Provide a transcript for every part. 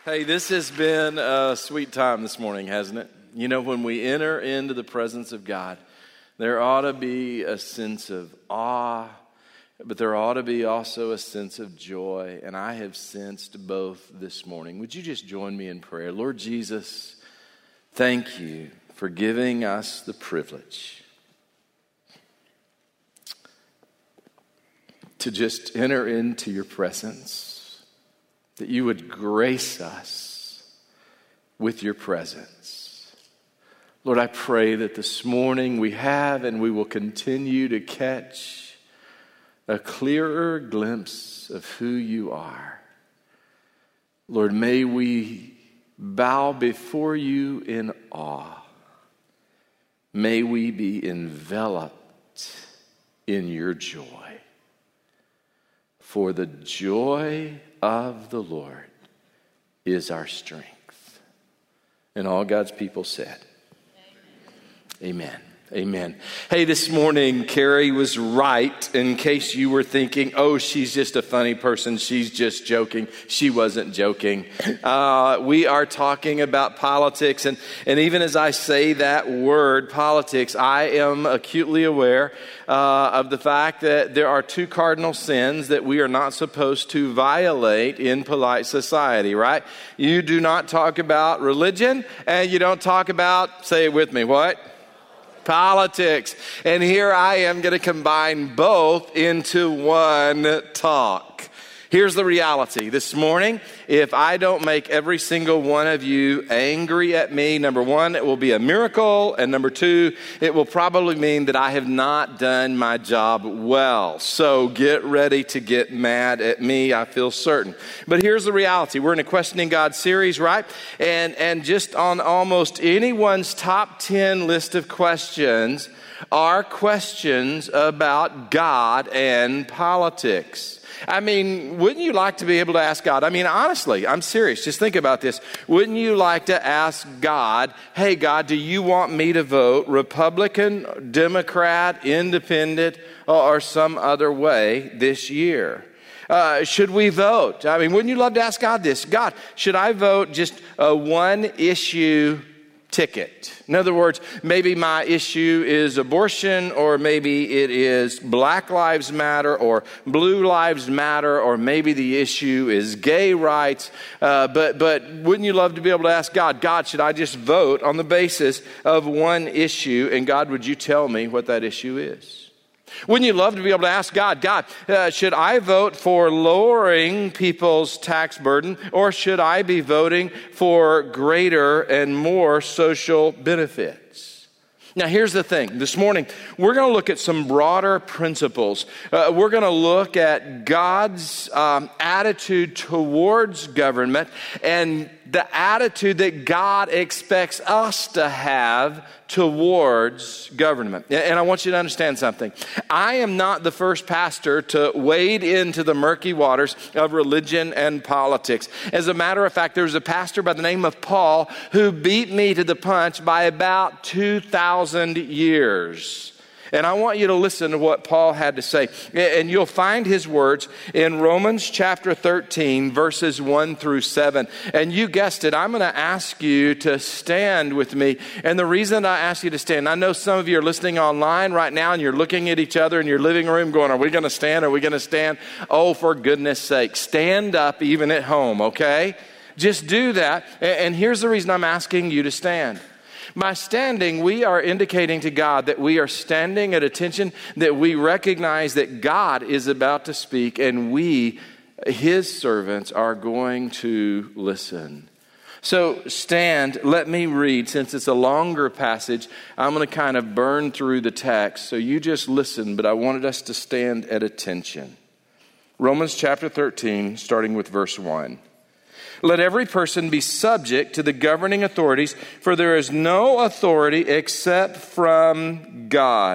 Hey, this has been a sweet time this morning, hasn't it? You know, when we enter into the presence of God, there ought to be a sense of awe, but there ought to be also a sense of joy, and I have sensed both this morning. Would you just join me in prayer? Lord Jesus, thank you for giving us the privilege to just enter into your presence, that you would grace us with your presence. Lord, I pray that this morning we have and we will continue to catch a clearer glimpse of who you are. Lord, may we bow before you in awe. May we be enveloped in your joy. For the joy of the Lord is our strength. And all God's people said, Amen. Amen. Hey, this morning, Carrie was right in case you were thinking, oh, she's just a funny person. She's just joking. She wasn't joking. We are talking about politics. And even as I say that word, politics, I am acutely aware of the fact that there are two cardinal sins that we are not supposed to violate in polite society, right? You do not talk about religion, and you don't talk about, say it with me, what? Politics. And here I am going to combine both into one talk. Here's the reality. This morning, if I don't make every single one of you angry at me, number one, it will be a miracle. And number two, it will probably mean that I have not done my job well. So get ready to get mad at me, I feel certain. But here's the reality. We're in a Questioning God series, right? And just on almost anyone's top 10 list of questions are questions about God and politics. I mean, wouldn't you like to be able to ask God? I mean, honestly, I'm serious. Just think about this. Wouldn't you like to ask God, hey, God, do you want me to vote Republican, Democrat, Independent, or some other way this year? Should we vote? I mean, wouldn't you love to ask God this? God, should I vote just a one-issue ticket? In other words, maybe my issue is abortion, or maybe it is Black Lives Matter or Blue Lives Matter, or maybe the issue is gay rights. But wouldn't you love to be able to ask God, God, should I just vote on the basis of one issue? And God, would you tell me what that issue is? Wouldn't you love to be able to ask God, God, should I vote for lowering people's tax burden, or should I be voting for greater and more social benefits? Now, here's the thing. This morning, we're going to look at some broader principles. We're going to look at God's attitude towards government and the attitude that God expects us to have towards government. And I want you to understand something. I am not the first pastor to wade into the murky waters of religion and politics. As a matter of fact, there was a pastor by the name of Paul who beat me to the punch by about 2,000 years. And I want you to listen to what Paul had to say. And you'll find his words in Romans chapter 13, verses 1 through 7. And you guessed it, I'm going to ask you to stand with me. And the reason I ask you to stand, I know some of you are listening online right now and you're looking at each other in your living room going, are we going to stand? Are we going to stand? Oh, for goodness sake, stand up even at home, okay? Just do that. And here's the reason I'm asking you to stand. By standing, we are indicating to God that we are standing at attention, that we recognize that God is about to speak, and we, His servants, are going to listen. So stand, let me read. Since it's a longer passage, I'm going to kind of burn through the text, so you just listen, but I wanted us to stand at attention. Romans chapter 13, starting with verse 1. Let every person be subject to the governing authorities, for there is no authority except from God.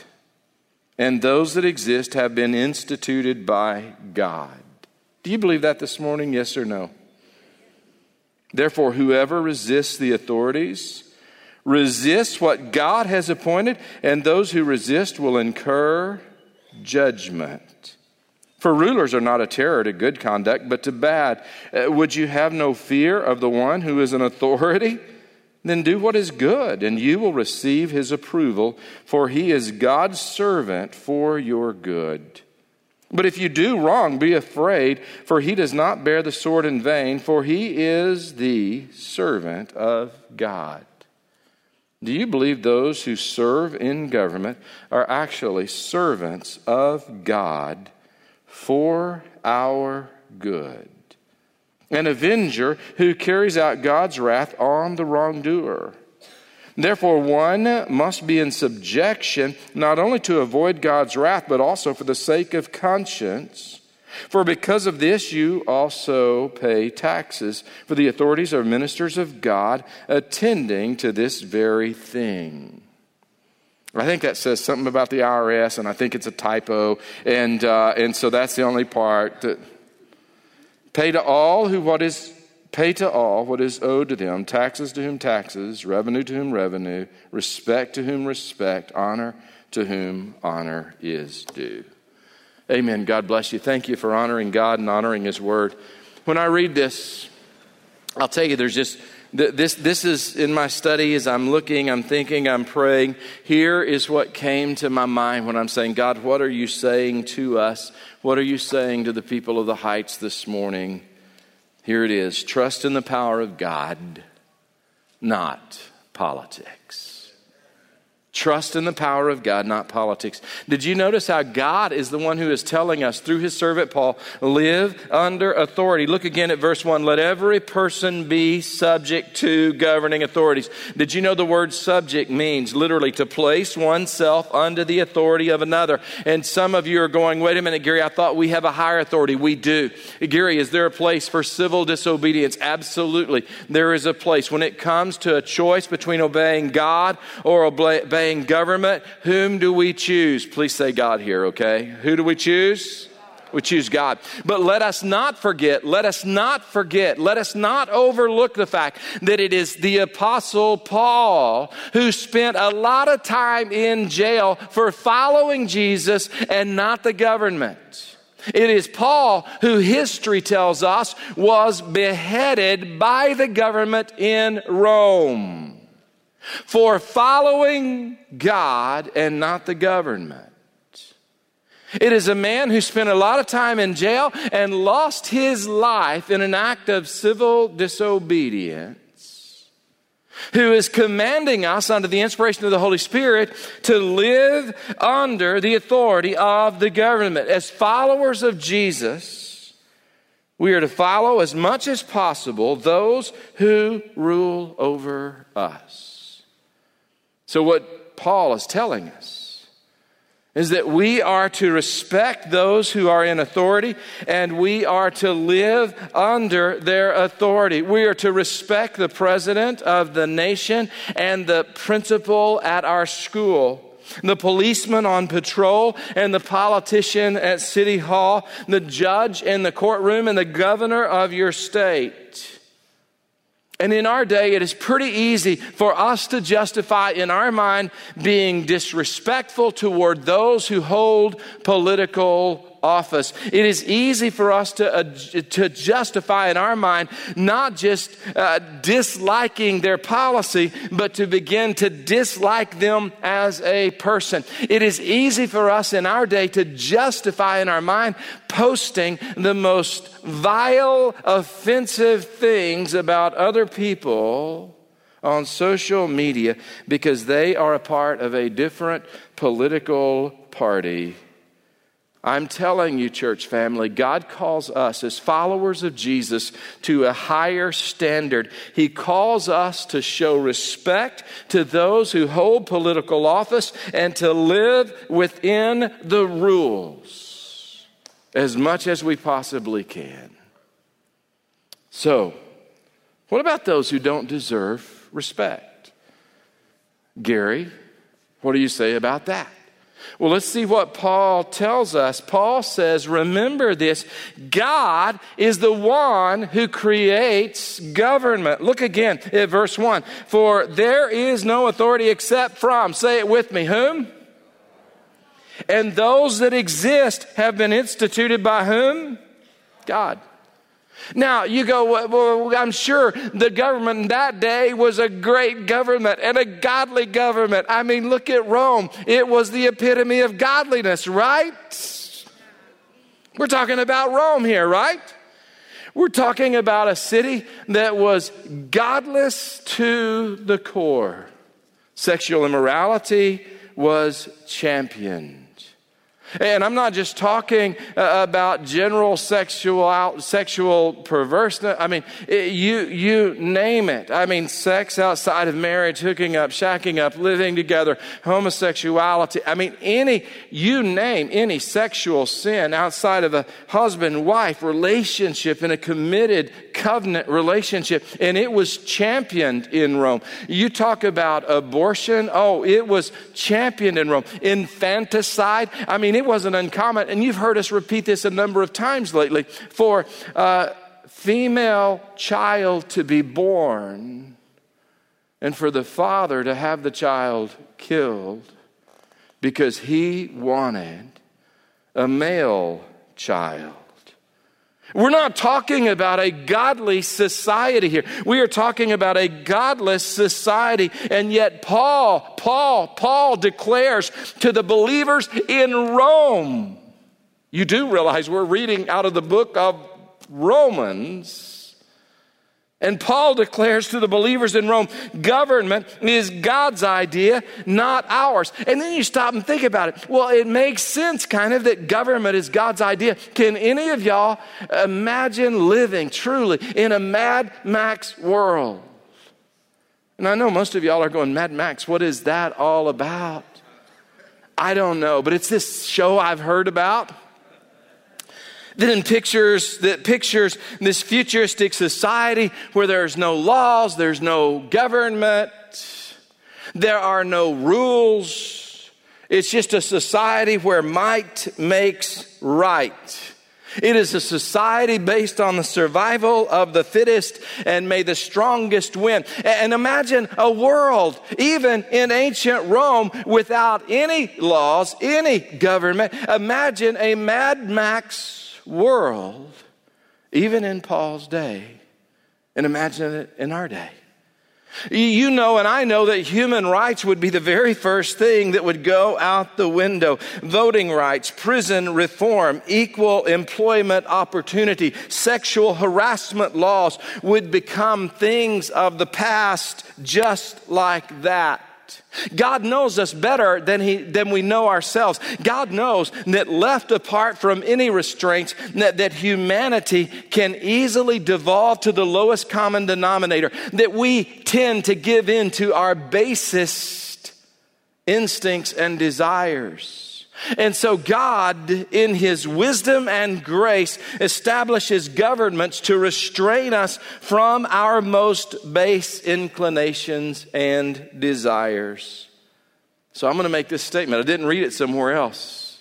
And those that exist have been instituted by God. Do you believe that this morning? Yes or no? Therefore, whoever resists the authorities resists what God has appointed, and those who resist will incur judgment. For rulers are not a terror to good conduct, but to bad. Would you have no fear of the one who is an authority? Then do what is good, and you will receive his approval, for he is God's servant for your good. But if you do wrong, be afraid, for he does not bear the sword in vain, for he is the servant of God. Do you believe those who serve in government are actually servants of God for our good? An avenger who carries out God's wrath on the wrongdoer. Therefore, one must be in subjection, not only to avoid God's wrath, but also for the sake of conscience. For because of this, you also pay taxes, for the authorities are ministers of God, attending to this very thing. I think that says something about the IRS, and I think it's a typo, and so that's the only part. That pay to all what is owed to them, taxes to whom taxes, revenue to whom revenue, respect to whom respect, honor to whom honor is due. Amen. God bless you. Thank you for honoring God and honoring his word. When I read this, I'll tell you, there's just, this is in my study as I'm looking, I'm thinking, I'm praying. Here is what came to my mind when I'm saying, God, what are you saying to us? What are you saying to the people of the Heights this morning? Here it is. Trust in the power of God, not politics. Trust in the power of God, not politics. Did you notice how God is the one who is telling us through his servant Paul, live under authority? Look again at verse 1. Let every person be subject to governing authorities. Did you know the word subject means literally to place oneself under the authority of another? And some of you are going, wait a minute, Gary, I thought we have a higher authority. We do. Gary, is there a place for civil disobedience? Absolutely. There is a place. When it comes to a choice between obeying God or obeying government, whom do we choose? Please say God here, okay? Who do we choose? We choose God. But let us not forget, let us not overlook the fact that it is the Apostle Paul who spent a lot of time in jail for following Jesus and not the government. It is Paul who history tells us was beheaded by the government in Rome for following God and not the government. It is a man who spent a lot of time in jail and lost his life in an act of civil disobedience, who is commanding us under the inspiration of the Holy Spirit to live under the authority of the government. As followers of Jesus, we are to follow as much as possible those who rule over us. So what Paul is telling us is that we are to respect those who are in authority, and we are to live under their authority. We are to respect the president of the nation and the principal at our school, the policeman on patrol and the politician at City Hall, the judge in the courtroom and the governor of your state. And in our day, it is pretty easy for us to justify in our mind being disrespectful toward those who hold political office. It is easy for us to justify in our mind not just disliking their policy, but to begin to dislike them as a person. It is easy for us in our day to justify in our mind posting the most vile, offensive things about other people on social media because they are a part of a different political party. I'm telling you, church family, God calls us as followers of Jesus to a higher standard. He calls us to show respect to those who hold political office and to live within the rules as much as we possibly can. So, what about those who don't deserve respect? Gary, what do you say about that? Well, let's see what Paul tells us. Paul says, remember this, God is the one who creates government. Look again at verse 1. For there is no authority except from, say it with me, whom? And those that exist have been instituted by whom? God. Now, you go, well, I'm sure the government in that day was a great government and a godly government. I mean, look at Rome. It was the epitome of godliness, right? We're talking about Rome here, right? We're talking about a city that was godless to the core. Sexual immorality was championed. And I'm not just talking about general sexual perverseness. I mean, you name it. I mean, sex outside of marriage, hooking up, shacking up, living together, homosexuality. I mean, you name any sexual sin outside of a husband-wife relationship in a committed covenant relationship. And it was championed in Rome. You talk about abortion. Oh, it was championed in Rome. Infanticide. I mean, it wasn't uncommon, and you've heard us repeat this a number of times lately, for a female child to be born and for the father to have the child killed because he wanted a male child. We're not talking about a godly society here. We are talking about a godless society. And yet Paul declares to the believers in Rome. You do realize we're reading out of the book of Romans. And Paul declares to the believers in Rome, government is God's idea, not ours. And then you stop and think about it. Well, it makes sense kind of that government is God's idea. Can any of y'all imagine living truly in a Mad Max world? And I know most of y'all are going, Mad Max, what is that all about? I don't know, but it's this show I've heard about. That pictures this futuristic society where there's no laws, there's no government, there are no rules. It's just a society where might makes right. It is a society based on the survival of the fittest and may the strongest win. And imagine a world, even in ancient Rome, without any laws, any government. Imagine a Mad Max world, even in Paul's day, and imagine it in our day. You know, and I know that human rights would be the very first thing that would go out the window. Voting rights, prison reform, equal employment opportunity, sexual harassment laws would become things of the past just like that. God knows us better than we know ourselves. God knows that left apart from any restraints, that humanity can easily devolve to the lowest common denominator, that we tend to give in to our basest instincts and desires. And so God, in His wisdom and grace, establishes governments to restrain us from our most base inclinations and desires. So I'm going to make this statement. I didn't read it somewhere else.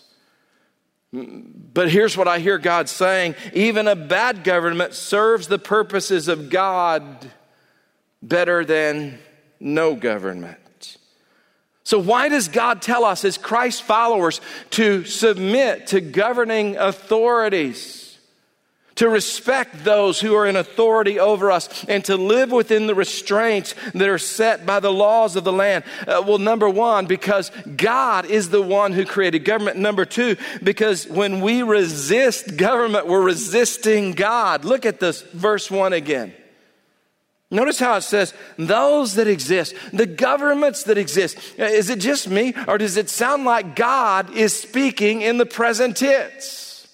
But here's what I hear God saying. Even a bad government serves the purposes of God better than no government. So why does God tell us as Christ followers to submit to governing authorities, to respect those who are in authority over us, and to live within the restraints that are set by the laws of the land? Well, number one, because God is the one who created government. Number two, because when we resist government, we're resisting God. Look at this, verse 1 again. Notice how it says, those that exist, the governments that exist. Is it just me, or does it sound like God is speaking in the present tense?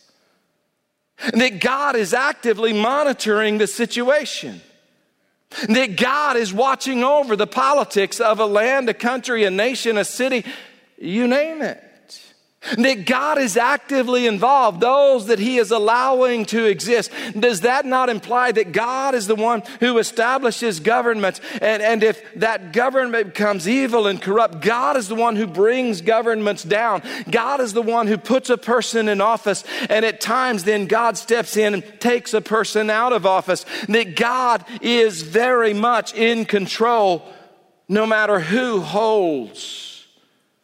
That God is actively monitoring the situation. That God is watching over the politics of a land, a country, a nation, a city, you name it. That God is actively involved, those that He is allowing to exist. Does that not imply that God is the one who establishes governments? And if that government becomes evil and corrupt, God is the one who brings governments down. God is the one who puts a person in office. And at times then God steps in and takes a person out of office. That God is very much in control no matter who holds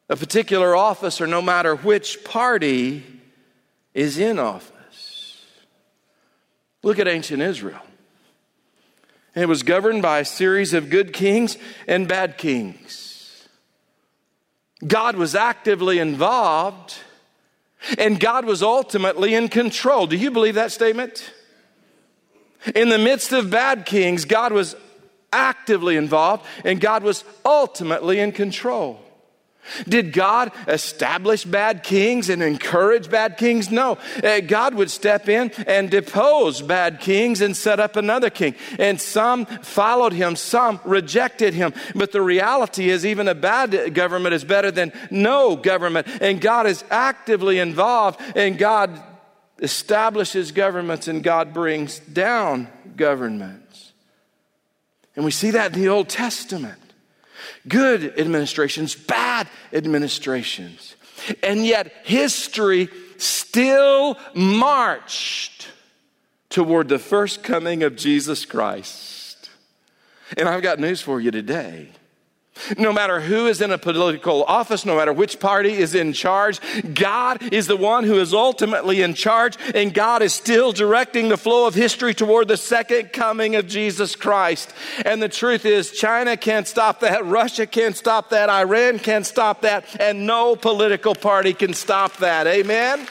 a particular office or no matter which party is in office. Look at ancient Israel. It was governed by a series of good kings and bad kings. God was actively involved, and God was ultimately in control. Do you believe that statement? In the midst of bad kings, God was actively involved, and God was ultimately in control. Did God establish bad kings and encourage bad kings? No. God would step in and depose bad kings and set up another king. And some followed him, some rejected him. But the reality is even a bad government is better than no government. And God is actively involved, and God establishes governments, and God brings down governments. And we see that in the Old Testament. Good administrations, bad administrations. And yet history still marched toward the first coming of Jesus Christ. And I've got news for you today. No matter who is in a political office, no matter which party is in charge, God is the one who is ultimately in charge, and God is still directing the flow of history toward the second coming of Jesus Christ. And the truth is, China can't stop that, Russia can't stop that, Iran can't stop that, and no political party can stop that. Amen?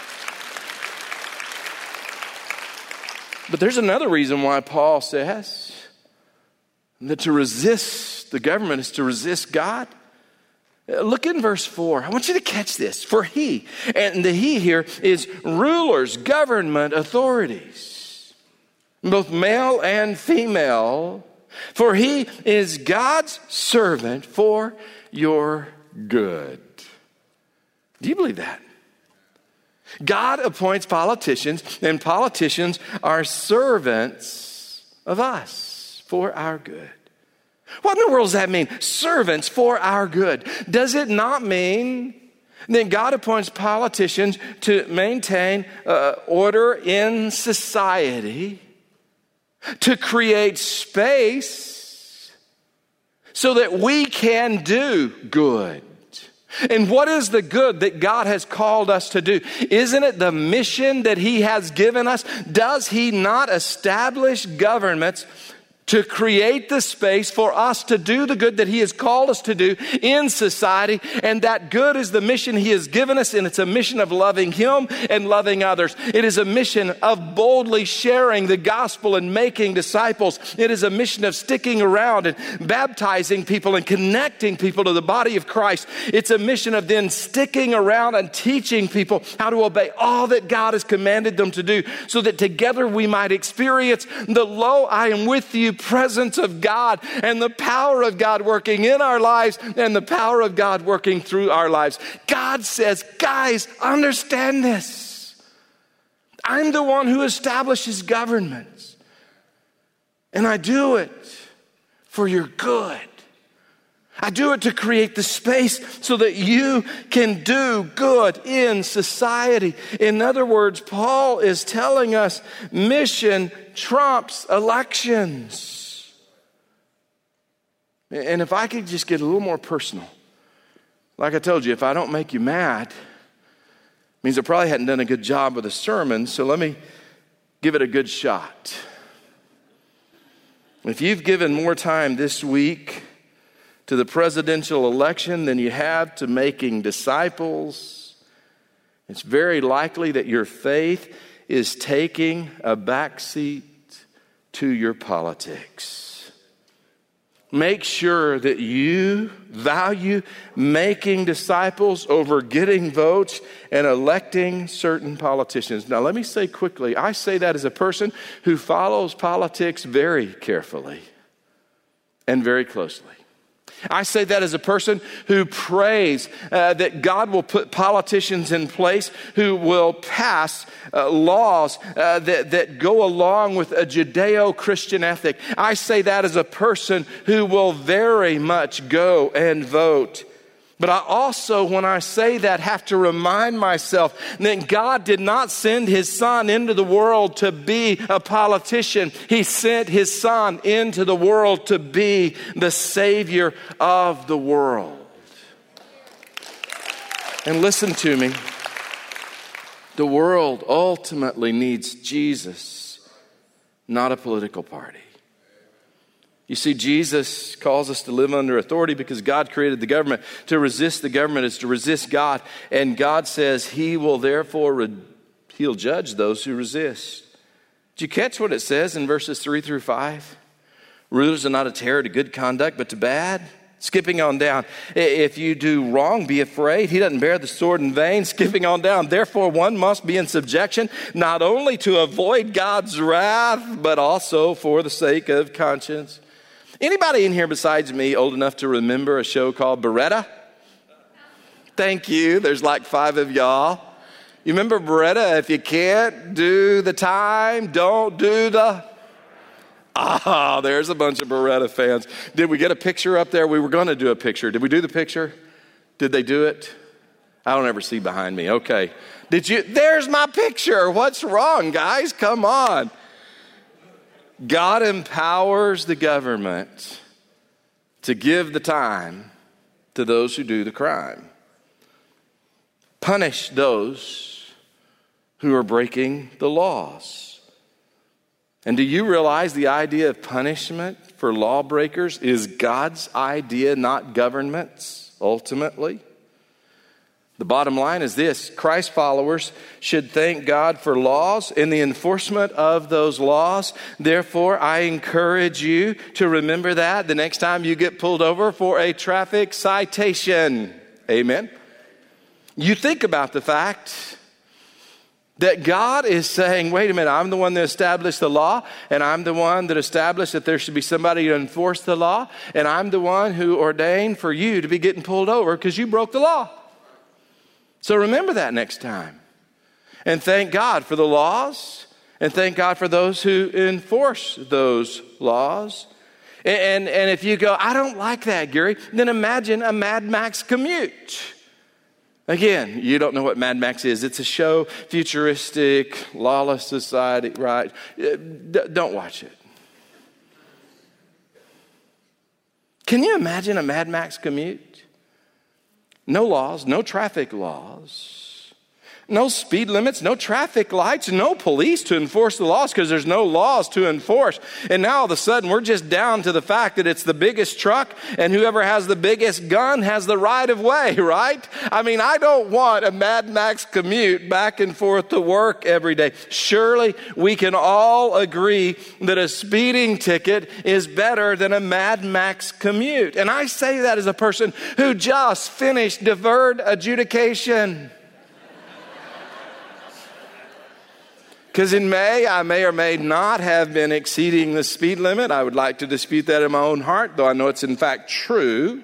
But there's another reason why Paul says that to resist the government is to resist God. Look in verse 4. I want you to catch this. For he, and the he here is rulers, government authorities, both male and female. For he is God's servant for your good. Do you believe that? God appoints politicians, and politicians are servants of us for our good. What in the world does that mean? Servants for our good. Does it not mean that God appoints politicians to maintain order in society, to create space so that we can do good? And what is the good that God has called us to do? Isn't it the mission that He has given us? Does He not establish governments to create the space for us to do the good that He has called us to do in society? And that good is the mission He has given us, and it's a mission of loving Him and loving others. It is a mission of boldly sharing the gospel and making disciples. It is a mission of sticking around and baptizing people and connecting people to the body of Christ. It's a mission of then sticking around and teaching people how to obey all that God has commanded them to do, so that together we might experience the "Lo, I am with you" presence of God and the power of God working in our lives and the power of God working through our lives. God says, guys, understand this. I'm the one who establishes governments, and I do it for your good. I do it to create the space so that you can do good in society. In other words, Paul is telling us mission trumps elections. And if I could just get a little more personal, like I told you, if I don't make you mad, it means I probably hadn't done a good job with the sermon, so let me give it a good shot. If you've given more time this week to the presidential election than you have to making disciples, it's very likely that your faith is taking a backseat to your politics. Make sure that you value making disciples over getting votes and electing certain politicians. Now, let me say quickly, I say that as a person who follows politics very carefully and very closely. I say that as a person who prays that God will put politicians in place who will pass laws that go along with a Judeo-Christian ethic. I say that as a person who will very much go and vote. But I also, when I say that, have to remind myself that God did not send His Son into the world to be a politician. He sent His Son into the world to be the Savior of the world. And listen to me. The world ultimately needs Jesus, not a political party. You see, Jesus calls us to live under authority because God created the government. To resist the government is to resist God. And God says he will therefore, he'll judge those who resist. Did you catch what it says in verses 3-5? Rulers are not a terror to good conduct, but to bad. Skipping on down. If you do wrong, be afraid. He doesn't bear the sword in vain. Skipping on down. Therefore, one must be in subjection, not only to avoid God's wrath, but also for the sake of conscience. Anybody in here besides me old enough to remember a show called Beretta? Thank you. There's like 5 of y'all. You remember Beretta? If you can't do the time, don't do the... there's a bunch of Beretta fans. Did we get a picture up there? We were going to do a picture. Did we do the picture? Did they do it? I don't ever see behind me. Okay. Did you? There's my picture. What's wrong, guys? Come on. God empowers the government to give the time to those who do the crime. Punish those who are breaking the laws. And do you realize the idea of punishment for lawbreakers is God's idea, not government's, ultimately? The bottom line is this: Christ followers should thank God for laws and the enforcement of those laws. Therefore, I encourage you to remember that the next time you get pulled over for a traffic citation. Amen. You think about the fact that God is saying, wait a minute, I'm the one that established the law, and I'm the one that established that there should be somebody to enforce the law, and I'm the one who ordained for you to be getting pulled over because you broke the law. So remember that next time. And thank God for the laws, and thank God for those who enforce those laws. And if you go, I don't like that, Gary, then imagine a Mad Max commute. Again, you don't know what Mad Max is. It's a show, futuristic, lawless society, right? Don't watch it. Can you imagine a Mad Max commute? No laws, no traffic laws, no speed limits, no traffic lights, no police to enforce the laws because there's no laws to enforce. And now all of a sudden we're just down to the fact that it's the biggest truck and whoever has the biggest gun has the right of way, right? I mean, I don't want a Mad Max commute back and forth to work every day. Surely we can all agree that a speeding ticket is better than a Mad Max commute. And I say that as a person who just finished deferred adjudication. Because in May, I may or may not have been exceeding the speed limit. I would like to dispute that in my own heart, though I know it's in fact true.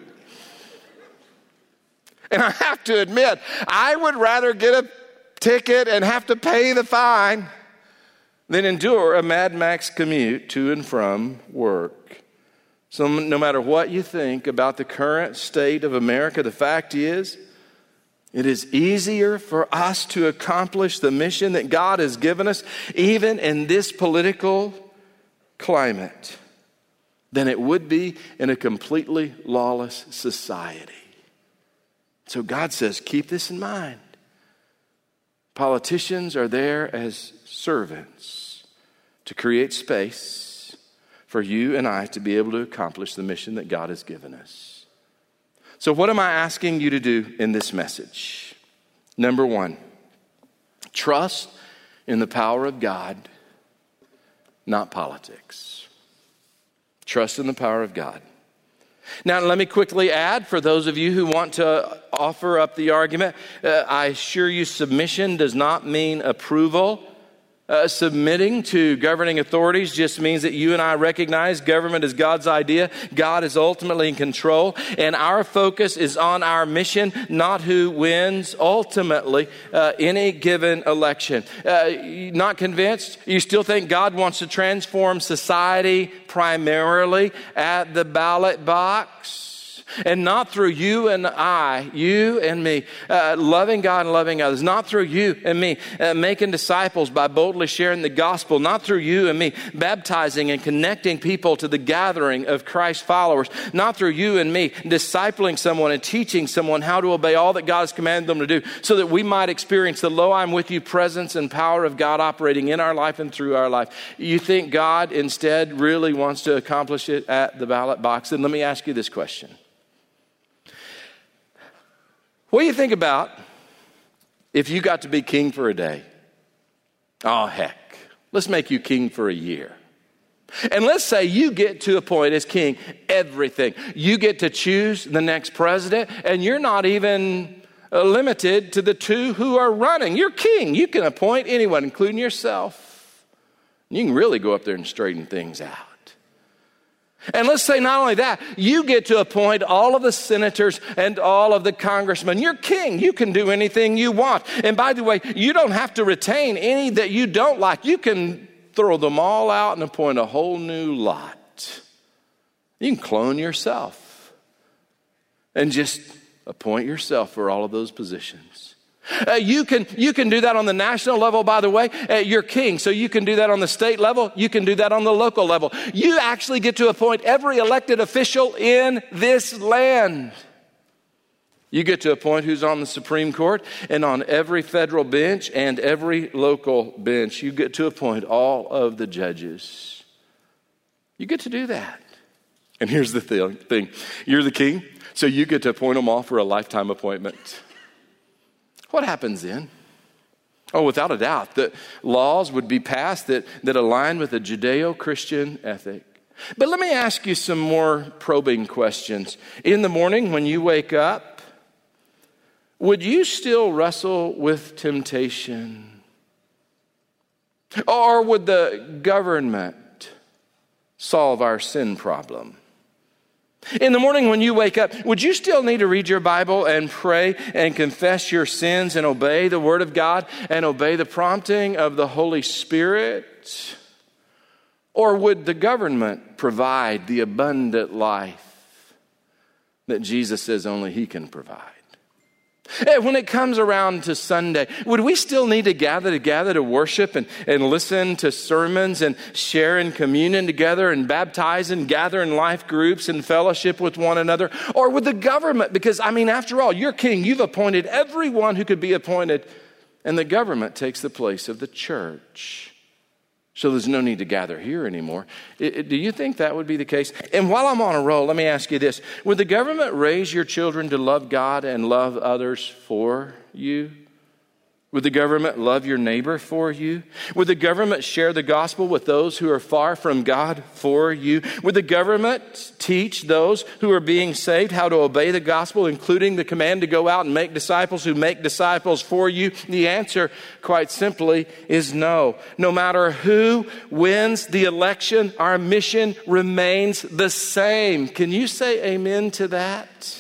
And I have to admit, I would rather get a ticket and have to pay the fine than endure a Mad Max commute to and from work. So no matter what you think about the current state of America, the fact is, it is easier for us to accomplish the mission that God has given us, even in this political climate, than it would be in a completely lawless society. So God says, keep this in mind. Politicians are there as servants to create space for you and I to be able to accomplish the mission that God has given us. So what am I asking you to do in this message? Number one, trust in the power of God, not politics. Trust in the power of God. Now, let me quickly add, for those of you who want to offer up the argument, I assure you submission does not mean approval. Submitting to governing authorities just means that you and I recognize government is God's idea. God is ultimately in control, and our focus is on our mission, not who wins ultimately any given election. Not convinced? You still think God wants to transform society primarily at the ballot box? And not through you and I, you and me, loving God and loving others. Not through you and me, making disciples by boldly sharing the gospel. Not through you and me, baptizing and connecting people to the gathering of Christ followers. Not through you and me, discipling someone and teaching someone how to obey all that God has commanded them to do, so that we might experience the lo, I'm with you presence and power of God operating in our life and through our life. You think God instead really wants to accomplish it at the ballot box? Then let me ask you this question. What do you think about if you got to be king for a day? Oh, heck. Let's make you king for a year. And let's say you get to a point as king, everything. You get to choose the next president, and you're not even limited to the two who are running. You're king. You can appoint anyone, including yourself. You can really go up there and straighten things out. And let's say not only that, you get to appoint all of the senators and all of the congressmen. You're king. You can do anything you want. And by the way, you don't have to retain any that you don't like. You can throw them all out and appoint a whole new lot. You can clone yourself and just appoint yourself for all of those positions. You can do that on the national level, by the way. You're king, so you can do that on the state level. You can do that on the local level. You actually get to appoint every elected official in this land. You get to appoint who's on the Supreme Court and on every federal bench and every local bench. You get to appoint all of the judges. You get to do that. And here's the thing. You're the king, so you get to appoint them all for a lifetime appointment. What happens then? Oh, without a doubt, the laws would be passed that align with a Judeo-Christian ethic. But let me ask you some more probing questions. In the morning when you wake up, would you still wrestle with temptation? Or would the government solve our sin problem? In the morning when you wake up, would you still need to read your Bible and pray and confess your sins and obey the Word of God and obey the prompting of the Holy Spirit? Or would the government provide the abundant life that Jesus says only He can provide? When it comes around to Sunday, would we still need to gather to worship and listen to sermons and share in communion together and baptize and gather in life groups and fellowship with one another? Or would the government, because after all, you're king, you've appointed everyone who could be appointed, and the government takes the place of the church. So there's no need to gather here anymore. Do you think that would be the case? And while I'm on a roll, let me ask you this. Would the government raise your children to love God and love others for you? Would the government love your neighbor for you? Would the government share the gospel with those who are far from God for you? Would the government teach those who are being saved how to obey the gospel, including the command to go out and make disciples who make disciples for you? The answer, quite simply, is no. No matter who wins the election, our mission remains the same. Can you say amen to that?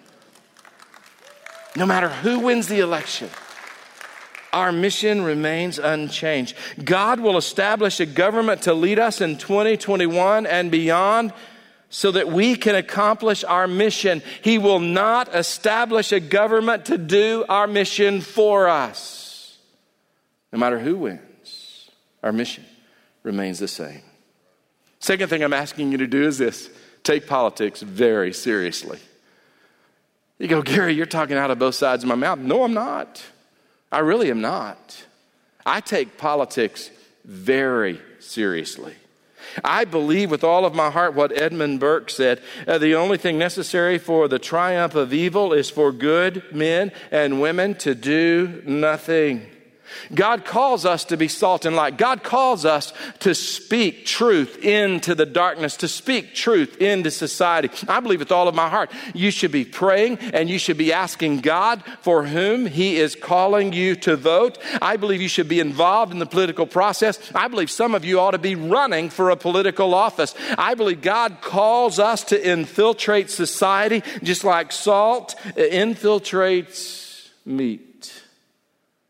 No matter who wins the election, our mission remains unchanged. God will establish a government to lead us in 2021 and beyond so that we can accomplish our mission. He will not establish a government to do our mission for us. No matter who wins, our mission remains the same. Second thing I'm asking you to do is this: take politics very seriously. You go, Gary, you're talking out of both sides of my mouth. No, I'm not. I really am not. I take politics very seriously. I believe with all of my heart what Edmund Burke said, the only thing necessary for the triumph of evil is for good men and women to do nothing. God calls us to be salt and light. God calls us to speak truth into the darkness, to speak truth into society. I believe with all of my heart, you should be praying and you should be asking God for whom He is calling you to vote. I believe you should be involved in the political process. I believe some of you ought to be running for a political office. I believe God calls us to infiltrate society just like salt infiltrates meat.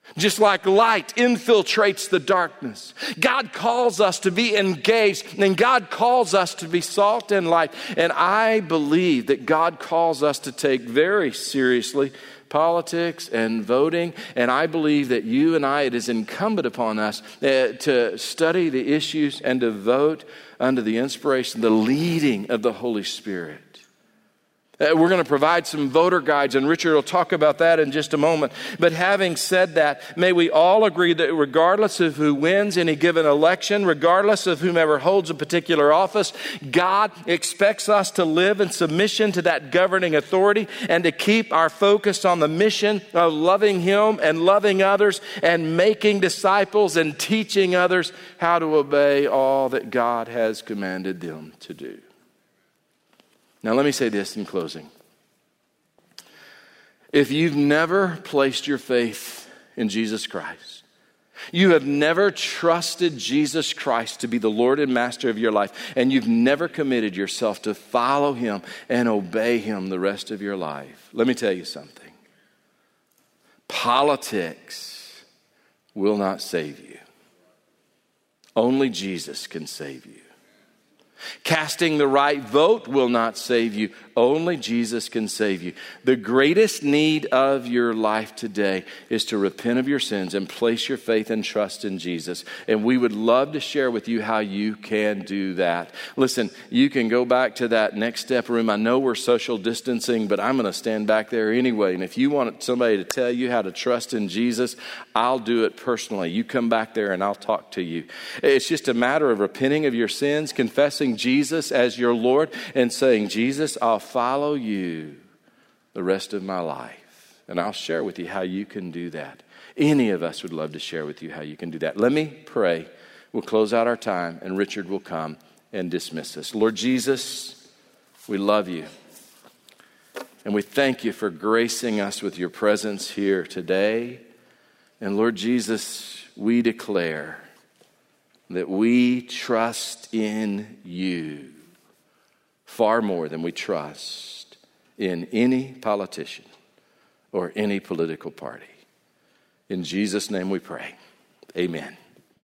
Just like light infiltrates the darkness, God calls us to be engaged, and God calls us to be salt and light. And I believe that God calls us to take very seriously politics and voting. And I believe that you and I, it is incumbent upon us to study the issues and to vote under the inspiration, the leading of the Holy Spirit. We're going to provide some voter guides, and Richard will talk about that in just a moment. But having said that, may we all agree that regardless of who wins any given election, regardless of whomever holds a particular office, God expects us to live in submission to that governing authority and to keep our focus on the mission of loving Him and loving others and making disciples and teaching others how to obey all that God has commanded them to do. Now, let me say this in closing. If you've never placed your faith in Jesus Christ, you have never trusted Jesus Christ to be the Lord and Master of your life, and you've never committed yourself to follow Him and obey Him the rest of your life, let me tell you something. Politics will not save you. Only Jesus can save you. Casting the right vote will not save you. Only Jesus can save you. The greatest need of your life today is to repent of your sins and place your faith and trust in Jesus. And we would love to share with you how you can do that. Listen, you can go back to that Next Step room. I know we're social distancing, but I'm going to stand back there anyway. And if you want somebody to tell you how to trust in Jesus, I'll do it personally. You come back there and I'll talk to you. It's just a matter of repenting of your sins, confessing Jesus as your Lord, and saying, Jesus, I'll follow you the rest of my life. And I'll share with you how you can do that. Any of us would love to share with you how you can do that. Let me pray. We'll close out our time, and Richard will come and dismiss us. Lord Jesus, we love you. And we thank you for gracing us with your presence here today. And Lord Jesus, we declare that we trust in you far more than we trust in any politician or any political party. In Jesus' name we pray. Amen.